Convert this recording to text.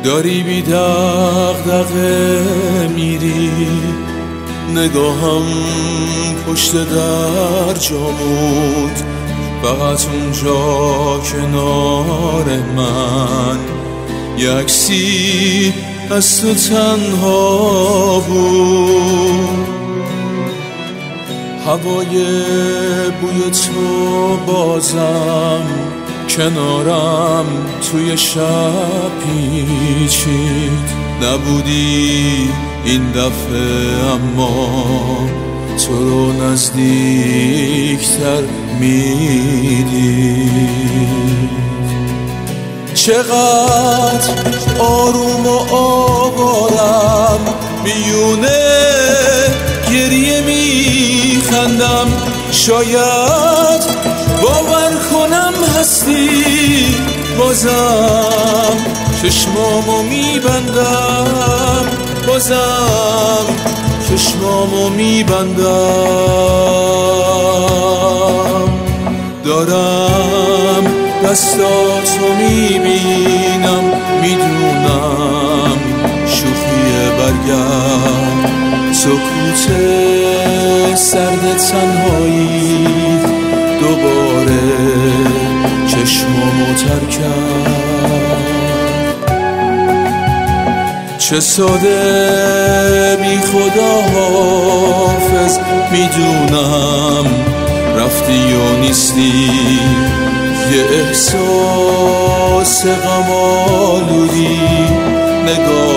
داری بی دغدغه میری، نگاهم پشت در جامود، فقط اونجا کنار من یه عکسی از تو تنها بود. هوای بوی تو بازم کنارم توی شب پیچید، نبودی این دفعه اما تو رو نزدیکتر میدید. چقدر آروم و آوارم میونه گریه میخندم، شاید باور کنم هستی بازم، چشمامو میبندم بازم، چشمامو میبندم. دارم دستاتو میبینم، میدونم شوخی برگرد، سکوت سرد تنهایی دوباره چشمامو تر کرد. چه ساده بی خدا حافظ، میدونم رفتی و نیستی، یه احساس غم آلودی نگاه